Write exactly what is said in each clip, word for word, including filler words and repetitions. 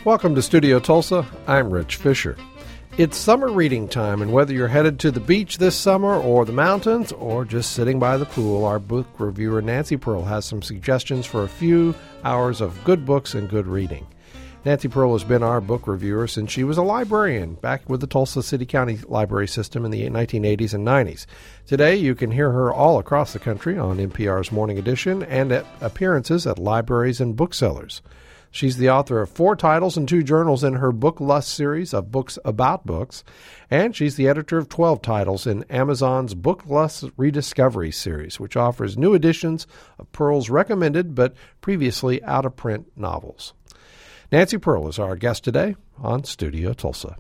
Welcome to Studio Tulsa. I'm Rich Fisher. It's summer reading time, and whether you're headed to the beach this summer or the mountains or just sitting by the pool, our book reviewer Nancy Pearl has some suggestions for a few hours of good books and good reading. Nancy Pearl has been our book reviewer since she was a librarian back with the Tulsa City County Library System in the nineteen eighties and nineties. Today, you can hear her all across the country on N P R's Morning Edition and at appearances at libraries and booksellers. She's the author of four titles and two journals in her Book Lust series of books about books, and she's the editor of twelve titles in Amazon's Book Lust Rediscovery series, which offers new editions of Pearl's recommended but previously out-of-print novels. Nancy Pearl is our guest today on Studio Tulsa.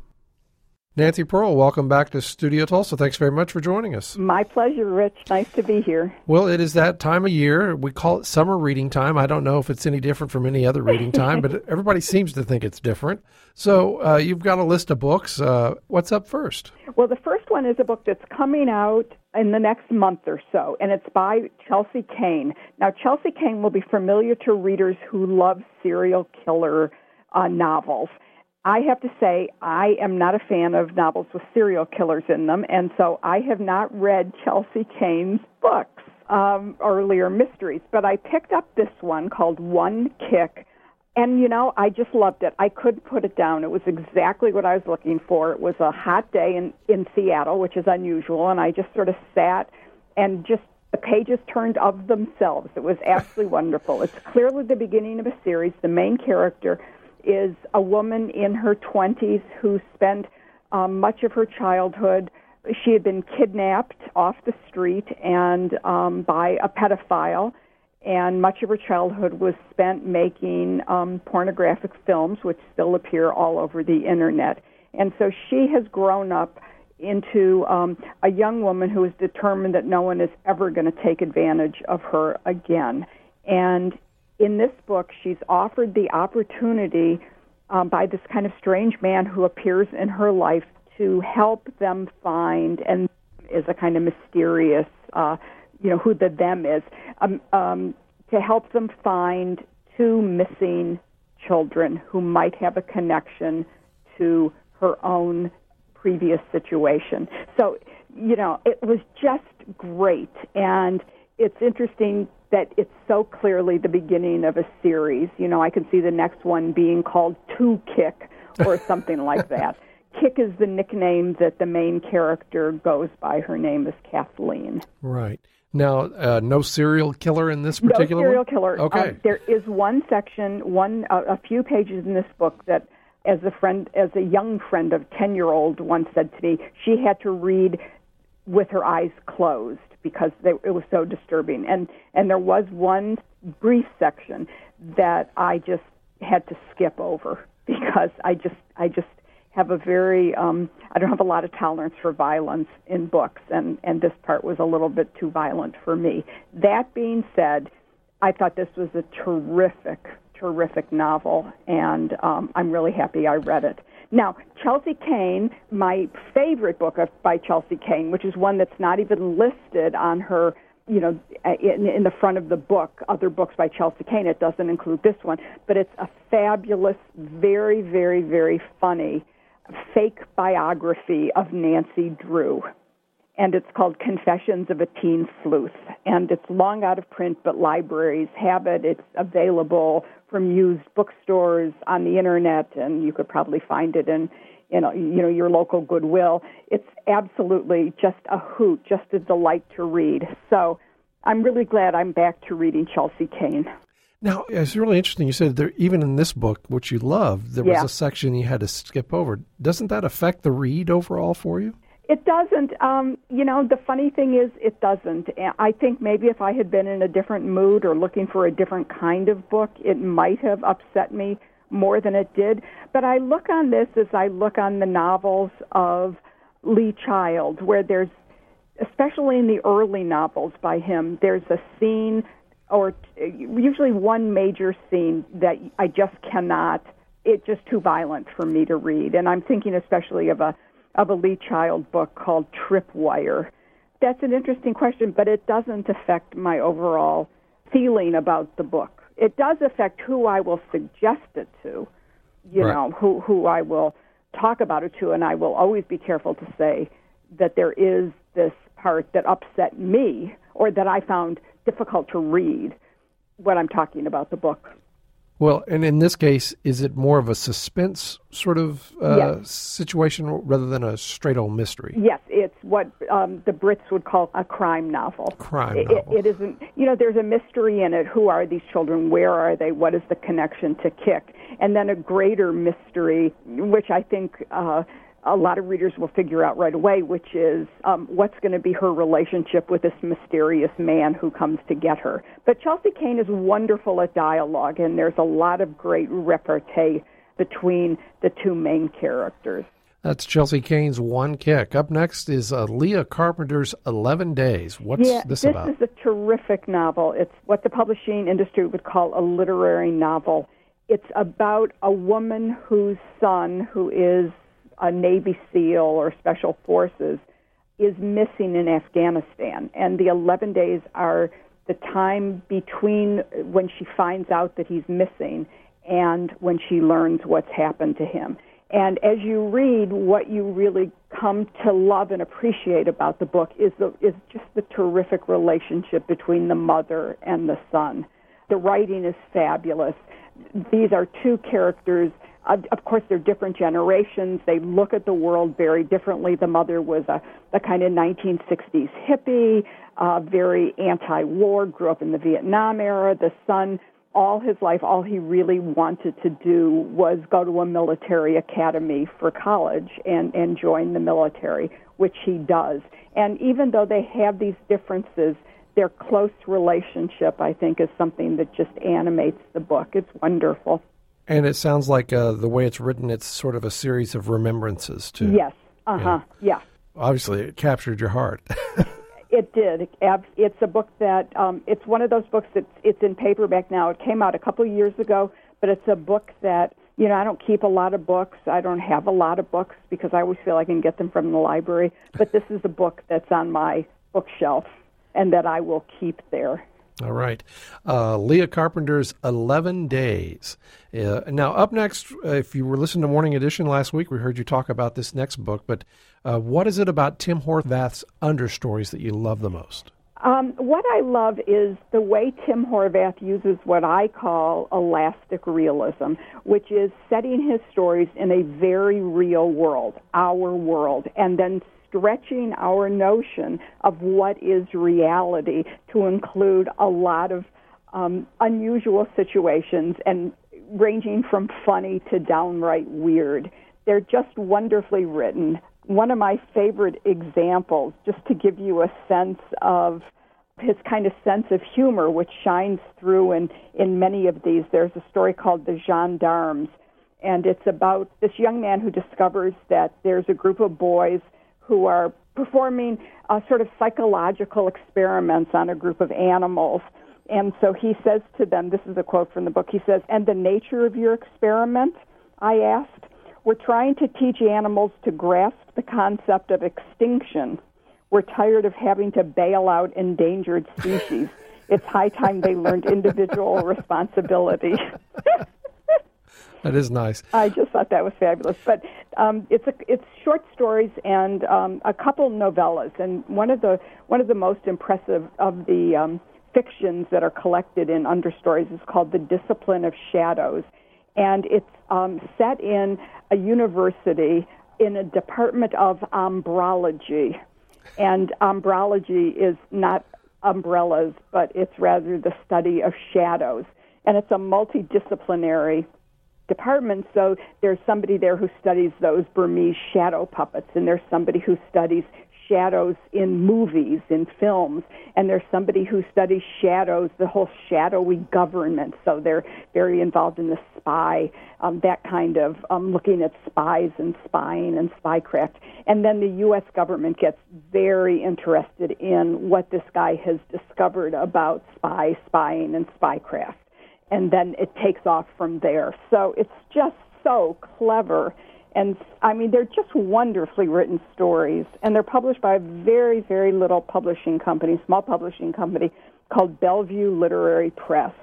Nancy Pearl, welcome back to Studio Tulsa. Thanks very much for joining us. My pleasure, Rich. Nice to be here. Well, it is that time of year. We call it summer reading time. I don't know if it's any different from any other reading time, but everybody seems to think it's different. So uh, you've got a list of books. Uh, what's up first? Well, the first one is a book that's coming out in the next month or so, and it's by Chelsea Cain. Now, Chelsea Cain will be familiar to readers who love serial killer uh, novels. I have to say, I am not a fan of novels with serial killers in them, and so I have not read Chelsea Cain's books, um, earlier mysteries. But I picked up this one called One Kick, and, you know, I just loved it. I couldn't put it down. It was exactly what I was looking for. It was a hot day in, in Seattle, which is unusual, and I just sort of sat and just the pages turned of themselves. It was absolutely wonderful. It's clearly the beginning of a series. The main character is a woman in her twenties who spent um, much of her childhood. She had been kidnapped off the street and um, by a pedophile, and much of her childhood was spent making um, pornographic films, which still appear all over the internet. And so she has grown up into um, a young woman who is determined that no one is ever going to take advantage of her again. And in this book, she's offered the opportunity um, by this kind of strange man who appears in her life to help them find, and is a kind of mysterious, uh, you know, who the them is, um, um, to help them find two missing children who might have a connection to her own previous situation. So, you know, it was just great, and it's interesting that it's so clearly the beginning of a series. You know, I can see the next one being called Two Kick or something like that. Kick is the nickname that the main character goes by. Her name is Kathleen. Right. Now, uh, no serial killer in this particular No serial one? killer. Okay. Uh, there is one section, one uh, a few pages in this book that, as a friend, as a young friend of ten-year-old once said to me, she had to read with her eyes closed because they, it was so disturbing. And and there was one brief section that I just had to skip over because I just I just have a very um, I don't have a lot of tolerance for violence in books, and and this part was a little bit too violent for me. That being said, I thought this was a terrific, terrific novel, and um, I'm really happy I read it. Now, Chelsea Cain, my favorite book of, by Chelsea Cain, which is one that's not even listed on her, you know, in, in the front of the book, other books by Chelsea Cain, it doesn't include this one, but it's a fabulous, very, very, very funny fake biography of Nancy Drew. And it's called Confessions of a Teen Sleuth. And it's long out of print, but libraries have it. It's available from used bookstores on the internet, and you could probably find it in, in you know, your local Goodwill. It's absolutely just a hoot, just a delight to read. So I'm really glad I'm back to reading Chelsea Cain. Now, it's really interesting. You said there, even in this book, which you loved, there yeah. was a section you had to skip over. Doesn't that affect the read overall for you? It doesn't. Um, you know, the funny thing is it doesn't. I think maybe if I had been in a different mood or looking for a different kind of book, it might have upset me more than it did. But I look on this as I look on the novels of Lee Child, where there's, especially in the early novels by him, there's a scene or usually one major scene that I just cannot, it's just too violent for me to read. And I'm thinking especially of a of a Lee Child book called Tripwire. That's an interesting question, but it doesn't affect my overall feeling about the book. It does affect who I will suggest it to, you right. know, who, who I will talk about it to, and I will always be careful to say that there is this part that upset me or that I found difficult to read when I'm talking about the book. Well, and in this case, is it more of a suspense sort of uh, yes. situation rather than a straight old mystery? Yes, it's what um, the Brits would call a crime novel. Crime it, novel. It, it isn't, you know, there's a mystery in it. Who are these children? Where are they? What is the connection to Kick? And then a greater mystery, which I think uh, a lot of readers will figure out right away, which is um, what's going to be her relationship with this mysterious man who comes to get her. But Chelsea Cain is wonderful at dialogue, and there's a lot of great repartee between the two main characters. That's Chelsea Cain's One Kick. Up next is uh, Leah Carpenter's eleven days. What's yeah, this, this about? This is a terrific novel. It's what the publishing industry would call a literary novel. It's about a woman whose son, who is a Navy SEAL or Special Forces, is missing in Afghanistan. And the eleven days are the time between when she finds out that he's missing and when she learns what's happened to him. And as you read, what you really come to love and appreciate about the book is the, is just the terrific relationship between the mother and the son. The writing is fabulous. These are two characters. Uh, of course, they're different generations. They look at the world very differently. The mother was a, a kind of nineteen sixties hippie, uh, very anti-war, grew up in the Vietnam era. The son, all his life, all he really wanted to do was go to a military academy for college and, and join the military, which he does. And even though they have these differences, their close relationship, I think, is something that just animates the book. It's wonderful. And it sounds like uh, the way it's written, it's sort of a series of remembrances, too. Yes. Uh-huh. Yeah. Obviously, it captured your heart. It did. It's a book that, um, it's one of those books that's it's in paperback now. It came out a couple of years ago, but it's a book that, you know, I don't keep a lot of books. I don't have a lot of books because I always feel I can get them from the library. But this is a book that's on my bookshelf and that I will keep there. All right. Uh, Leah Carpenter's eleven days. Uh, now, up next, uh, if you were listening to Morning Edition last week, we heard you talk about this next book. But uh, what is it about Tim Horvath's understories that you love the most? Um, what I love is the way Tim Horvath uses what I call elastic realism, which is setting his stories in a very real world, our world, and then stretching our notion of what is reality to include a lot of um, unusual situations and ranging from funny to downright weird. They're just wonderfully written. One of my favorite examples, just to give you a sense of his kind of sense of humor, which shines through in, in many of these, there's a story called The Gendarmes, and it's about this young man who discovers that there's a group of boys who are performing uh, sort of psychological experiments on a group of animals. And so he says to them, this is a quote from the book, he says, "And the nature of your experiment?" I asked. "We're trying to teach animals to grasp the concept of extinction. We're tired of having to bail out endangered species. It's high time they learned individual responsibility." That is nice. I just thought that was fabulous. But um, it's a, it's short stories and um, a couple novellas. And one of the one of the most impressive of the um, fictions that are collected in Understories is called The Discipline of Shadows, and it's um, set in a university in a department of ombrology. And ombrology is not umbrellas, but it's rather the study of shadows. And it's a multidisciplinary department, so there's somebody there who studies those Burmese shadow puppets, and there's somebody who studies shadows in movies, in films, and there's somebody who studies shadows, the whole shadowy government, so they're very involved in the spy, um, that kind of um, looking at spies and spying and spycraft. And then the U S government gets very interested in what this guy has discovered about spy, spying, and spycraft. And then it takes off from there. So it's just so clever. And, I mean, they're just wonderfully written stories. And they're published by a very, very little publishing company, small publishing company called Bellevue Literary Press.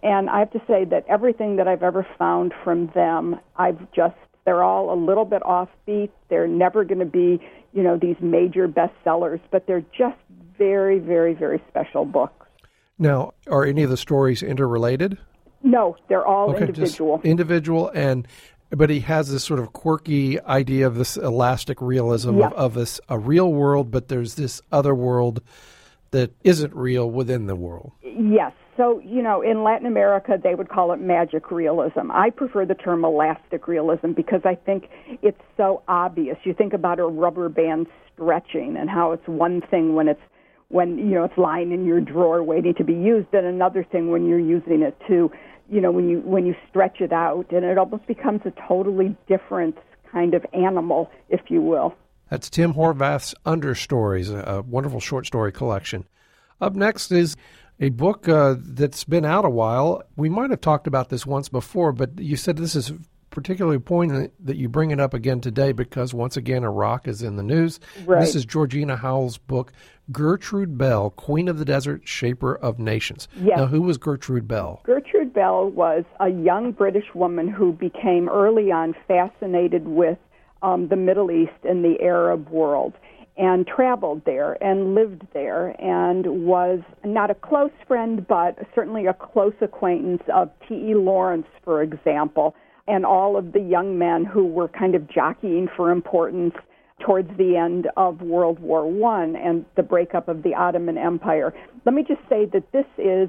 And I have to say that everything that I've ever found from them, I've just, they're all a little bit offbeat. They're never going to be, you know, these major bestsellers, but they're just very, very, very special books. Now, are any of the stories interrelated? No, they're all okay, individual. Just individual, and but he has this sort of quirky idea of this elastic realism yeah. of, of this a real world, but there's this other world that isn't real within the world. Yes. So, you know, in Latin America, they would call it magic realism. I prefer the term elastic realism because I think it's so obvious. You think about a rubber band stretching and how it's one thing when it's when, you know, it's lying in your drawer waiting to be used, and another thing when you're using it to, you know, when you when you stretch it out, and it almost becomes a totally different kind of animal, if you will. That's Tim Horvath's Understories, a wonderful short story collection. Up next is a book uh, that's been out a while. We might have talked about this once before, but you said this is particularly poignant that you bring it up again today because, once again, Iraq is in the news. Right. This is Georgina Howell's book, Gertrude Bell, Queen of the Desert, Shaper of Nations. Yes. Now, who was Gertrude Bell? Gertrude Bell was a young British woman who became early on fascinated with um, the Middle East and the Arab world, and traveled there and lived there and was not a close friend, but certainly a close acquaintance of T E Lawrence, for example, and all of the young men who were kind of jockeying for importance towards the end of World War One and the breakup of the Ottoman Empire. Let me just say that this is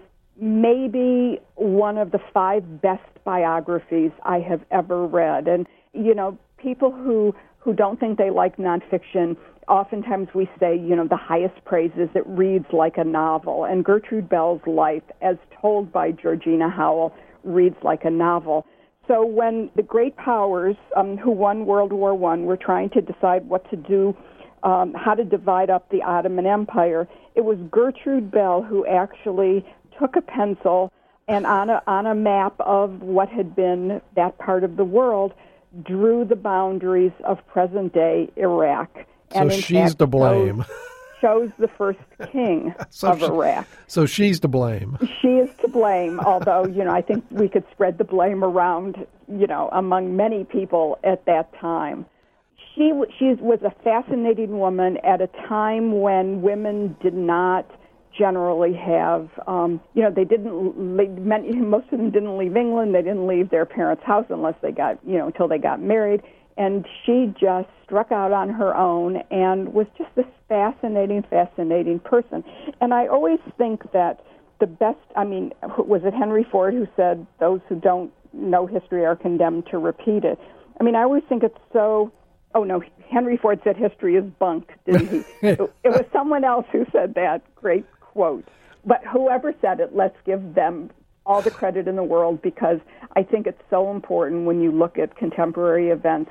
maybe one of the five best biographies I have ever read. And, you know, people who, who don't think they like nonfiction, oftentimes we say, you know, the highest praise is it reads like a novel. And Gertrude Bell's life, as told by Georgina Howell, reads like a novel. So when the great powers um, who won World War One were trying to decide what to do, um, how to divide up the Ottoman Empire, it was Gertrude Bell who actually took a pencil and on a, on a map of what had been that part of the world, drew the boundaries of present-day Iraq. So and in she's fact, to blame. Chose, chose the first king so of she, Iraq. So she's to blame. She is to blame, although, you know, I think we could spread the blame around, you know, among many people at that time. She, she was a fascinating woman at a time when women did not generally have, um, you know, they didn't, they, many, most of them didn't leave England. They didn't leave their parents' house unless they got, you know, until they got married. And she just struck out on her own and was just this fascinating, fascinating person. And I always think that the best, I mean, was it Henry Ford who said, those who don't know history are condemned to repeat it? I mean, I always think it's so, oh no, Henry Ford said history is bunk, didn't he? it, it was someone else who said that great quote. But whoever said it, let's give them all the credit in the world, because I think it's so important when you look at contemporary events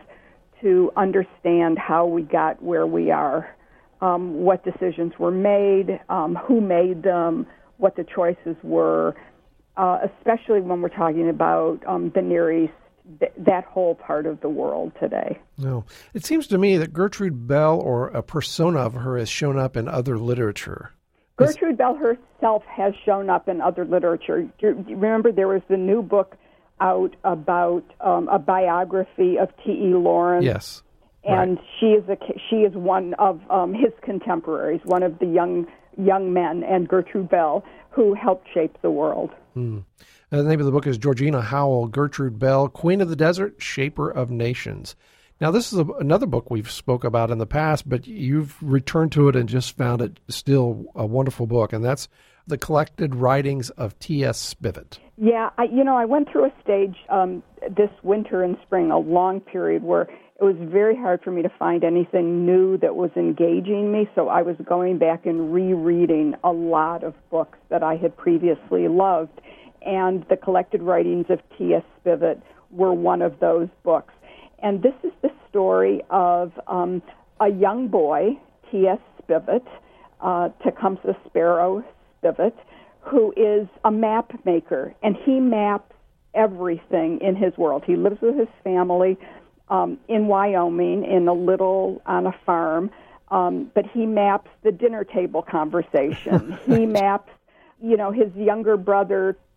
to understand how we got where we are, um, what decisions were made, um, who made them, what the choices were, uh, especially when we're talking about um, the Near East, th- that whole part of the world today. No, it seems to me that Gertrude Bell, or a persona of her, has shown up in other literature. Gertrude Bell herself has shown up in other literature. Do you remember there was the new book out about um, a biography of T E Lawrence? Yes. And right. she is a she is one of um, his contemporaries, one of the young young men, and Gertrude Bell, who helped shape the world. Hmm. The name of the book is Georgina Howell, Gertrude Bell, Queen of the Desert, Shaper of Nations. Now, this is a, another book we've spoke about in the past, but you've returned to it and just found it still a wonderful book, and that's The Collected Writings of T S Spivet. Yeah, I, you know, I went through a stage um, this winter and spring, a long period, where it was very hard for me to find anything new that was engaging me, so I was going back and rereading a lot of books that I had previously loved, and The Collected Writings of T S Spivet were one of those books. And this is the story of um, a young boy, T S Spivet, uh, Tecumseh Sparrow Spivet, who is a map maker, and he maps everything in his world. He lives with his family um, in Wyoming, in a little, on a farm, um, but he maps the dinner table conversation. He maps, you know, his younger brother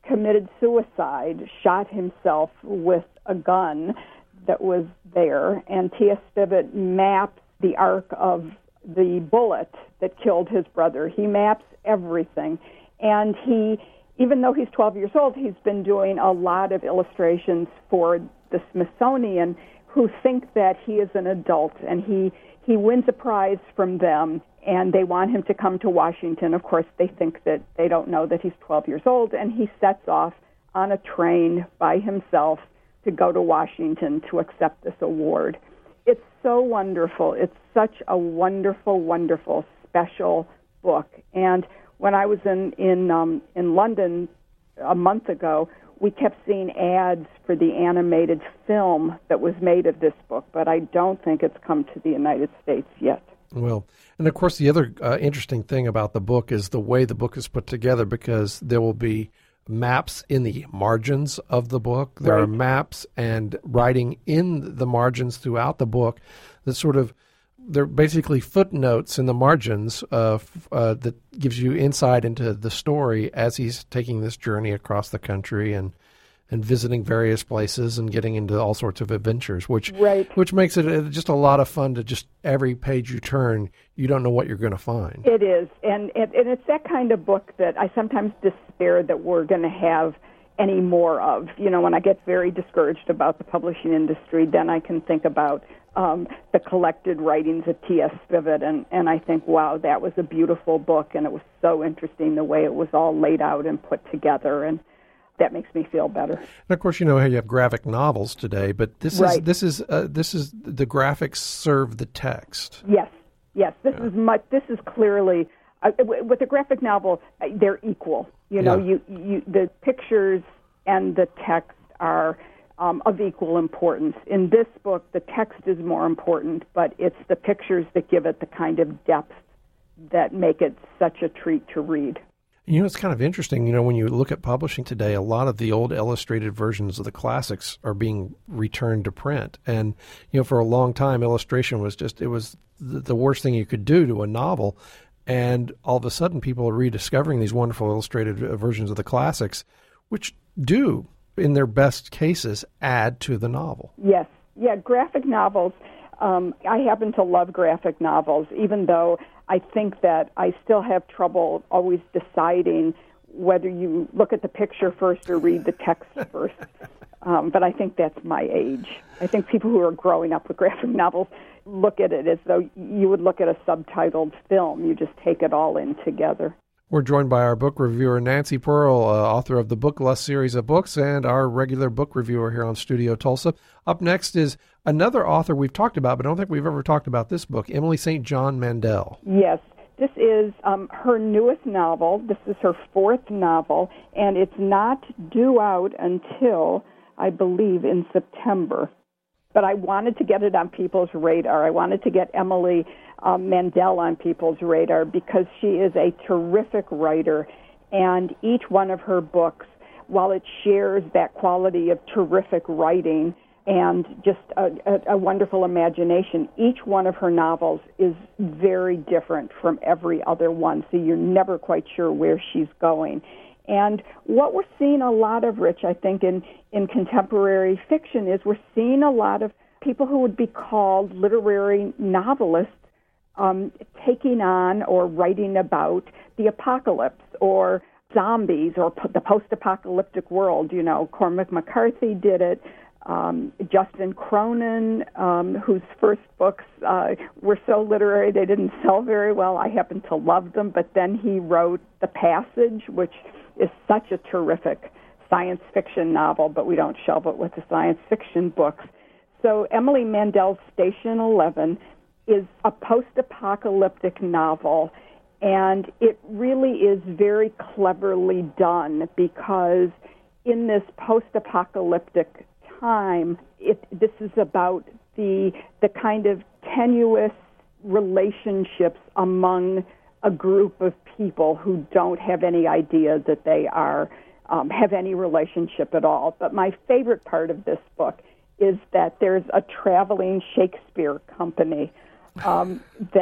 committed suicide, shot himself with a gun that was there, and T S. Spivet maps the arc of the bullet that killed his brother. He maps everything. And he, even though he's twelve years old, he's been doing a lot of illustrations for the Smithsonian, who think that he is an adult, and he, he wins a prize from them, and they want him to come to Washington. Of course, they think that they don't know that he's twelve years old, and he sets off on a train by himself to go to Washington to accept this award. It's so wonderful. It's such a wonderful, wonderful, special book. And when I was in in um, in London a month ago, we kept seeing ads for the animated film that was made of this book, but I don't think it's come to the United States yet. Well, and of course, the other uh, interesting thing about the book is the way the book is put together, because there will be maps in the margins of the book. There right. are maps and writing in the margins throughout the book that sort of, they're basically footnotes in the margins uh, uh, that gives you insight into the story as he's taking this journey across the country and and visiting various places and getting into all sorts of adventures, which right. which makes it just a lot of fun to just every page you turn, you don't know what you're going to find. It is, and, and and it's that kind of book that I sometimes despair that we're going to have any more of. You know, when I get very discouraged about the publishing industry, then I can think about um, the collected writings of T S. Spivet, and, and I think, wow, that was a beautiful book, and it was so interesting the way it was all laid out and put together, and that makes me feel better. And of course, you know how you have graphic novels today, but this right. is this is uh, this is the graphics serve the text. Yes, yes. This yeah. is much. This is clearly uh, with a graphic novel. Uh, they're equal. You know, yeah. you you the pictures and the text are um, of equal importance. In this book, the text is more important, but it's the pictures that give it the kind of depth that make it such a treat to read. You know, it's kind of interesting, you know, when you look at publishing today, a lot of the old illustrated versions of the classics are being returned to print. And, you know, for a long time, illustration was just, it was the, the worst thing you could do to a novel. And all of a sudden, people are rediscovering these wonderful illustrated versions of the classics, which do, in their best cases, add to the novel. Yes. Yeah, graphic novels. Um, I happen to love graphic novels, even though I think that I still have trouble always deciding whether you look at the picture first or read the text first. Um, but I think that's my age. I think people who are growing up with graphic novels look at it as though you would look at a subtitled film. You just take it all in together. We're joined by our book reviewer, Nancy Pearl, uh, author of the Book Lust series of books, and our regular book reviewer here on Studio Tulsa. Up next is another author we've talked about, but I don't think we've ever talked about this book, Emily Saint John Mandel. Yes. This is um, her newest novel. This is her fourth novel, and it's not due out until, I believe, in September. But I wanted to get it on people's radar. I wanted to get Emily um, Mandel on people's radar because she is a terrific writer, and each one of her books, while it shares that quality of terrific writing and just a, a, a wonderful imagination, each one of her novels is very different from every other one, so you're never quite sure where she's going. And what we're seeing a lot of, Rich, I think, in, in contemporary fiction is we're seeing a lot of people who would be called literary novelists um, taking on or writing about the apocalypse or zombies or po- the post-apocalyptic world. You know, Cormac McCarthy did it. Um, Justin Cronin, um, whose first books uh, were so literary they didn't sell very well. I happen to love them, but then he wrote The Passage, which is such a terrific science fiction novel, but we don't shelve it with the science fiction books. So Emily Mandel's Station Eleven is a post-apocalyptic novel, and it really is very cleverly done because in this post-apocalyptic time, it, this is about the the kind of tenuous relationships among a group of people who don't have any idea that they are um, have any relationship at all. But my favorite part of this book is that there's a traveling Shakespeare company um, that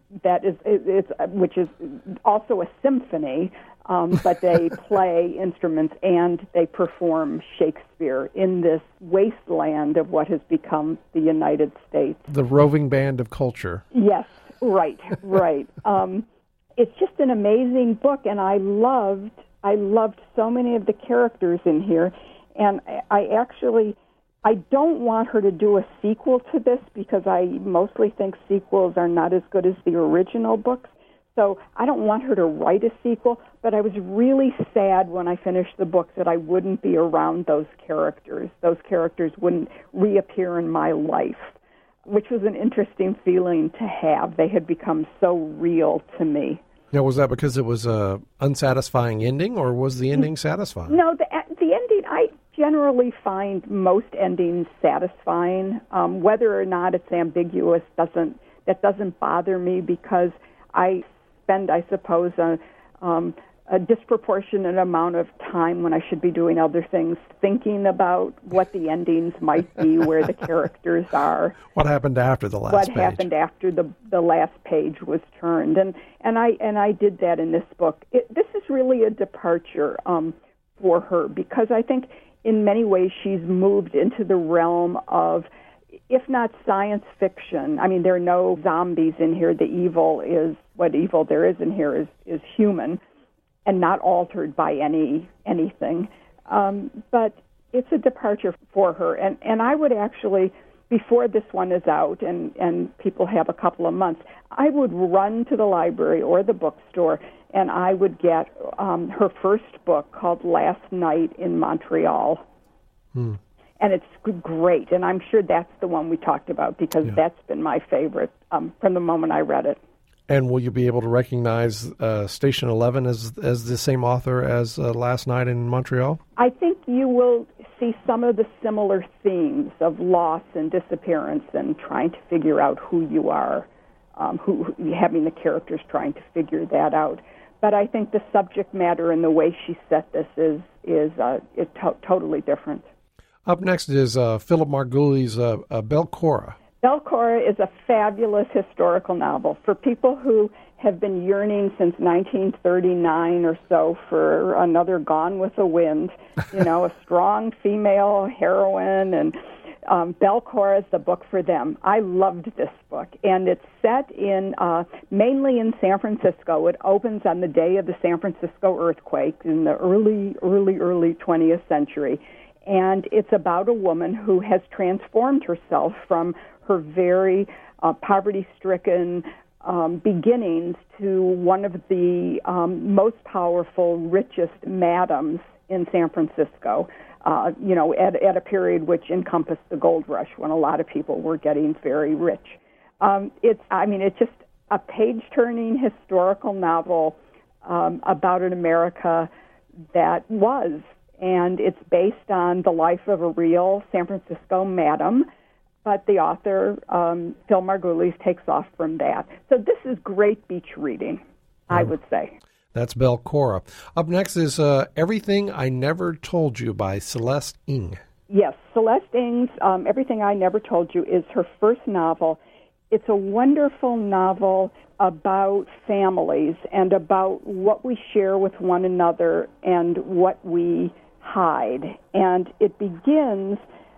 that is it's which is also a symphony, um, but they play instruments and they perform Shakespeare in this wasteland of what has become the United States. The roving band of culture. Yes, right, right. Um, it's just an amazing book, and I loved I loved so many of the characters in here, and I, I actually. I don't want her to do a sequel to this because I mostly think sequels are not as good as the original books. So I don't want her to write a sequel, but I was really sad when I finished the book that I wouldn't be around those characters. Those characters wouldn't reappear in my life, which was an interesting feeling to have. They had become so real to me. Now, was that because it was a unsatisfying ending, or was the ending satisfying? No, the the ending, I generally find most endings satisfying. Um, whether or not it's ambiguous doesn't that doesn't bother me because I spend, I suppose, a, um, a disproportionate amount of time when I should be doing other things, thinking about what the endings might be, where the characters are. What happened after the last what page? What happened after the the last page was turned, and and I and I did that in this book. It, this is really a departure um, for her because I think in many ways she's moved into the realm of, if not science fiction. I mean, there are no zombies in here. The evil is what evil there is in here is is human and not altered by any anything. Um, but it's a departure for her. And, and I would actually, before this one is out and, and people have a couple of months, I would run to the library or the bookstore and I would get um, her first book called Last Night in Montreal. Hmm. And it's great. And I'm sure that's the one we talked about because yeah. that's been my favorite um, from the moment I read it. And will you be able to recognize uh, Station Eleven as as the same author as uh, Last Night in Montreal? I think you will see some of the similar themes of loss and disappearance and trying to figure out who you are, um, who, who having the characters trying to figure that out. But I think the subject matter and the way she set this is is uh, is to- totally different. Up next is uh, Philip Margulies' uh, uh, Belcorra. Belcorra is a fabulous historical novel for people who have been yearning since nineteen thirty-nine or so for another Gone with the Wind, you know, a strong female heroine, and um, Belcorra is the book for them. I loved this book, and it's set in uh, mainly in San Francisco. It opens on the day of the San Francisco earthquake in the early, early, early twentieth century, and it's about a woman who has transformed herself from her very uh, poverty-stricken um, beginnings to one of the um, most powerful, richest madams in San Francisco, uh, you know, at, at a period which encompassed the gold rush when a lot of people were getting very rich. Um, it's, I mean, it's just a page-turning historical novel um, about an America that was, and it's based on the life of a real San Francisco madam. But the author, um, Phil Margulies, takes off from that. So this is great beach reading, I would say. That's Belcorra. Up next is uh, Everything I Never Told You by Celeste Ng. Yes, Celeste Ng's um, Everything I Never Told You is her first novel. It's a wonderful novel about families and about what we share with one another and what we hide. And it begins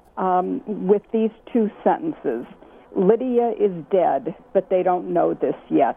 Um, with these two sentences. Lydia is dead, but they don't know this yet.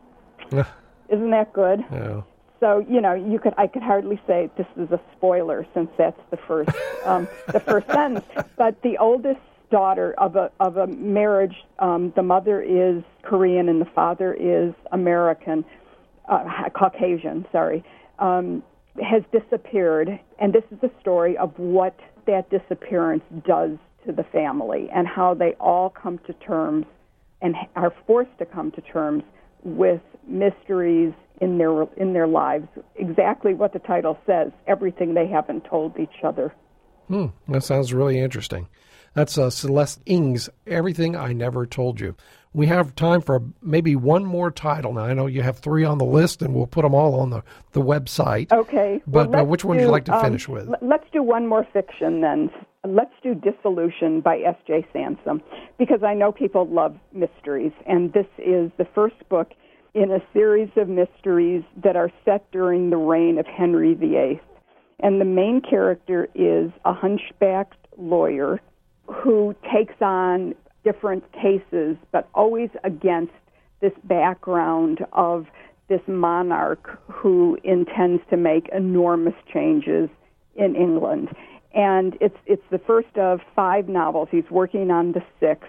Isn't that good? Yeah. So, you know, you could I could hardly say this is a spoiler since that's the first um, the first sentence. But the oldest daughter of a of a marriage, um, the mother is Korean and the father is American, uh, Caucasian, sorry, um, has disappeared. And this is a story of what that disappearance does to the family and how they all come to terms and are forced to come to terms with mysteries in their in their lives. Exactly what the title says, everything they haven't told each other. Hmm, that sounds really interesting. That's uh, Celeste Ng's Everything I Never Told You. We have time for maybe one more title. Now, I know you have three on the list, and we'll put them all on the, the website. Okay. But well, uh, which one do, would you like to um, finish with? Let's do one more fiction, then. Let's do Dissolution by S J Sansom, because I know people love mysteries, and this is the first book in a series of mysteries that are set during the reign of Henry the Eighth. And the main character is a hunchbacked lawyer who takes on different cases, but always against this background of this monarch who intends to make enormous changes in England. And it's it's the first of five novels. He's working on the sixth.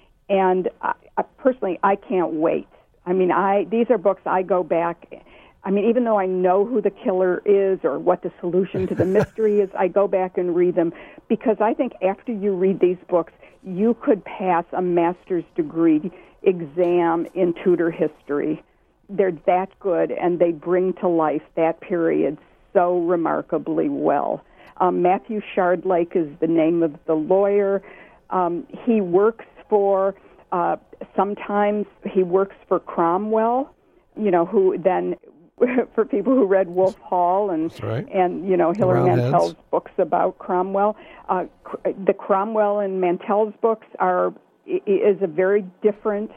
And I, I, personally, I can't wait. I mean, I these are books I go back. I mean, even though I know who the killer is or what the solution to the mystery is, I go back and read them because I think after you read these books, you could pass a master's degree exam in Tudor history. They're that good, and they bring to life that period so remarkably well. Um, Matthew Shardlake is the name of the lawyer. Um, he works for, uh, sometimes he works for Cromwell, you know, who then, for people who read Wolf Hall and, right. and you know, Hilary Roundheads. Mantel's books about Cromwell, uh, the Cromwell and Mantel's books are is a very different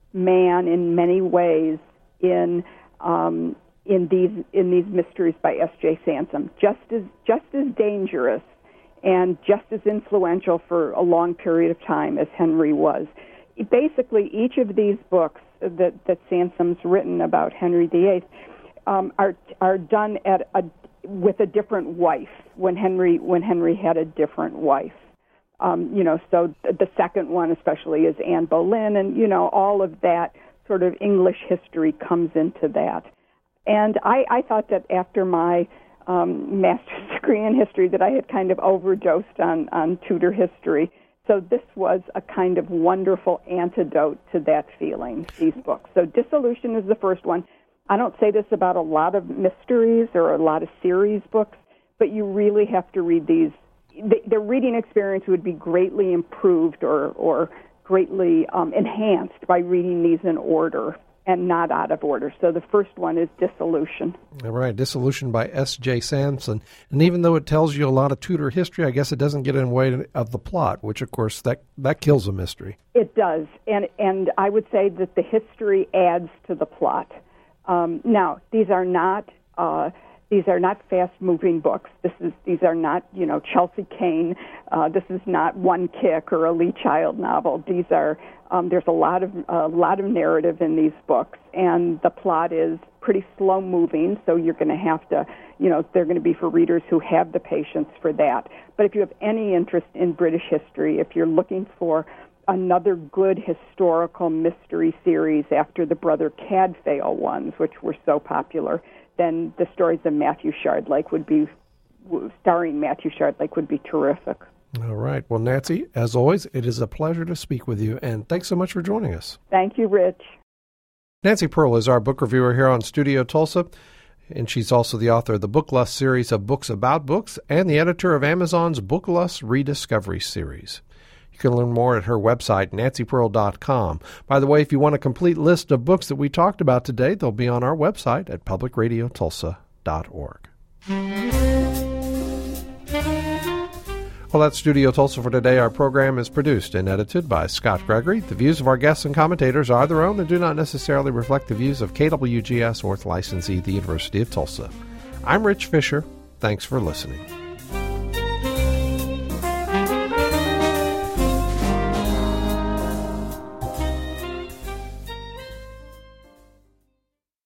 man in many ways in um, in these in these mysteries by S J Sansom. Just as just as dangerous and just as influential for a long period of time as Henry was. Basically, each of these books that that Sansom's written about Henry the Eighth um, are are done at a with a different wife when Henry when Henry had a different wife. Um, you know, so the second one especially is Anne Boleyn, and you know all of that sort of English history comes into that. And I, I thought that after my um, master's degree in history that I had kind of overdosed on, on Tudor history. So this was a kind of wonderful antidote to that feeling, these books. So Dissolution is the first one. I don't say this about a lot of mysteries or a lot of series books, but you really have to read these. The, the reading experience would be greatly improved or, or greatly um, enhanced by reading these in order and not out of order. So the first one is Dissolution. All right, Dissolution by S J Sansom. And even though it tells you a lot of Tudor history, I guess it doesn't get in the way of the plot, which, of course, that, that kills a mystery. It does. And, and I would say that the history adds to the plot. Um, now, these are not... Uh, These are not fast-moving books. This is these are not, you know, Chelsea Cain. Uh, this is not One Kick or a Lee Child novel. These are um, there's a lot of a lot of narrative in these books, and the plot is pretty slow-moving. So you're going to have to, you know, they're going to be for readers who have the patience for that. But if you have any interest in British history, if you're looking for another good historical mystery series after the Brother Cadfael ones, which were so popular, then the stories of Matthew Shardlake would be, starring Matthew Shardlake would be terrific. All right. Well, Nancy, as always, it is a pleasure to speak with you, and thanks so much for joining us. Thank you, Rich. Nancy Pearl is our book reviewer here on Studio Tulsa, and she's also the author of the Book Lust series of books about books and the editor of Amazon's Book Lust Rediscovery series. You can learn more at her website, nancy pearl dot com. By the way, if you want a complete list of books that we talked about today, they'll be on our website at public radio tulsa dot org. Well, that's Studio Tulsa for today. Our program is produced and edited by Scott Gregory. The views of our guests and commentators are their own and do not necessarily reflect the views of K W G S or its licensee, the University of Tulsa. I'm Rich Fisher. Thanks for listening.